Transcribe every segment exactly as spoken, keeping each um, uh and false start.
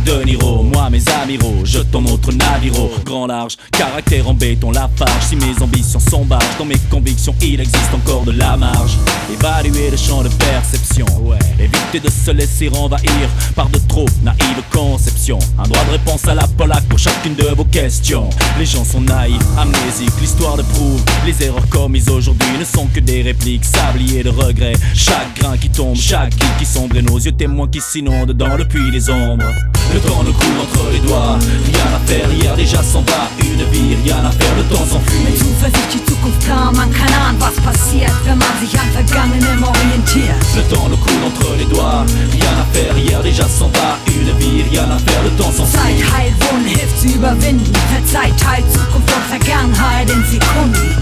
De Niro, moi mes amiraux, jetons notre naviro. Grand large, caractère en béton, la farge. Si mes ambitions sont barges, dans mes convictions il existe encore de la marge. Évaluer le champ de perception, ouais. Éviter de se laisser envahir par de trop naïves conceptions. Un droit de réponse à la Polaque pour chacune de vos questions. Les gens sont naïfs, amnésiques, l'histoire le prouve. Les erreurs commises aujourd'hui ne sont que des répliques, sabliers de regrets. Chaque grain qui tombe, chaque île qui sombre et nos yeux témoins qui s'inondent dans le puits des ombres. Le temps nous coule entre les doigts, rien à faire, hier déjà s'en va. Une vie, rien à faire, le temps s'enfuit. Mit Zuversicht die Zukunft klar, man kann ahnen, was passiert, wenn man sich an Vergangenem orientiert. Le temps nous coule entre les doigts, rien à faire, hier déjà s'en va. Une vie, rien à faire, le temps s'enfuit. Zeit heilt Wunden, hilft zu überwinden. Verzeiht teilt Zukunft und Vergangenheit in Sekunden.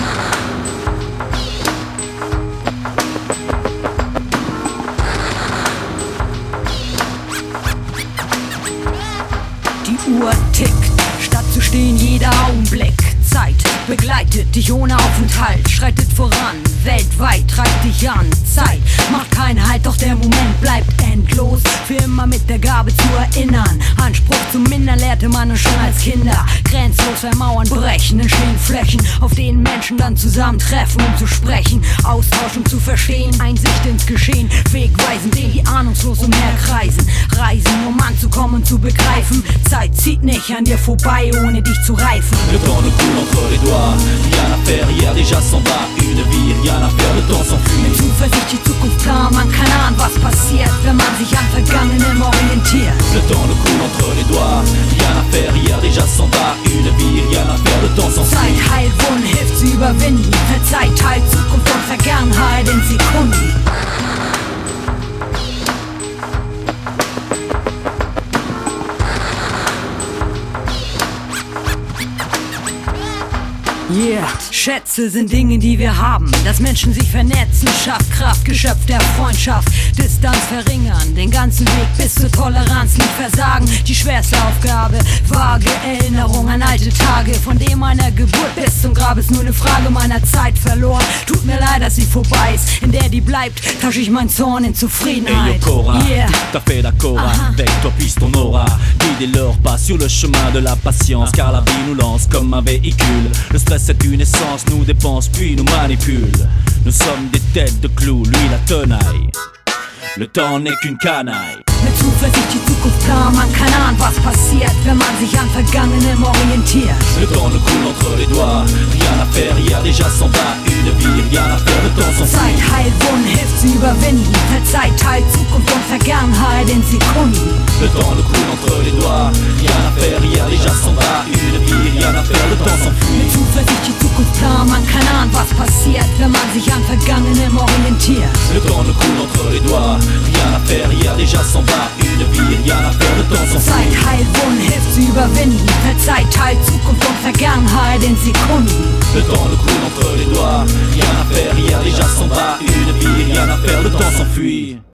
Die Uhr tickt, statt zu stehen jeder Augenblick. Zeit begleitet dich ohne Aufenthalt, schreitet voran, weltweit treibt dich an. Zeit macht keinen Halt, doch der Moment bleibt endlos. Für immer mit der Gabe zu erinnern, Anspruch zum Mindern lehrte man uns schon als Kinder. Grenzlos, wenn Mauern brechen, entstehen Flächen, auf denen Menschen dann zusammentreffen, um zu sprechen, austauschen, zu verstehen, Einsicht ins Geschehen, Wegweisen, den die ahnungslos umherkreisen, reisen, um anzukommen und zu begreifen. Zeit zieht nicht an dir vorbei, ohne dich zu reifen. Le temps nous coule entre les doigts, rien à faire, hier déjà s'en va. Une vie, rien à faire, le temps s'enfuit. Mit Zuversicht die Zukunft klar, man kann ahnen, was passiert, wenn man sich an Vergangenem orientiert. Le temps nous coule entre les doigts, rien à faire, hier déjà s'en va. Une vie, rien à faire, le temps s'enfuit. Zeit heilt Wunden, hilft zu überwinden. Verzeiht teilt Zukunft und Vergangenheit in Sekunden. Yeah, Schätze sind Dinge, die wir haben. Dass Menschen sich vernetzen, schafft Kraft, Geschöpf der Freundschaft. Distanz verringern, den ganzen Weg bis zur Toleranz nicht versagen. Die schwerste Aufgabe, vage Erinnerung an alte Tage. Von dem meiner Geburt bis zum Grab ist nur eine Frage meiner Zeit verloren. Tut mir leid, dass sie vorbei ist. In der die bleibt, tausche ich mein Zorn in Zufriedenheit. Et Cora, Yeah. tout à fait d'accord avec toi, puisse ton aura guider leurs pas sur le chemin de la patience. Car la vie nous lance comme un véhicule. Le stress c'est une essence, nous dépense puis nous manipule. Nous sommes des têtes de clous, lui la tenaille. Le temps n'est qu'une canaille. Mit Zuversicht die Zukunft klar, man kann ahnen, was passiert, wenn man sich an Vergangenem orientiert. Le temps nous coule entre les doigts, rien à faire, hier déjà s'en va. Une vie, rien à faire, le temps s'enfuit. Zeit heilt Wunden, hilft zu überwinden. Verzeiht teilt Zukunft und Vergangenheit in Sekunden. Le temps nous coule entre les doigts, rien à faire, hier déjà s'en va. Une vie, rien à faire, le temps Mit s'enfuit. Zuversicht die Zukunft klar, man kann ahnen, was passiert, wenn man sich an Vergangenem orientiert. Le temps nous coule entre les doigts, rien à faire, hier déjà s'en va. Une vie, rien à faire, le temps s'enfuit. Zeit heilt Wunden, hilft zu überwinden. Verzeiht teilt Zukunft und Vergangenheit in Sekunden. Le temps nous coule entre les doigts, rien à faire, hier déjà s'en va. Une vie, rien à faire, le temps s'enfuit.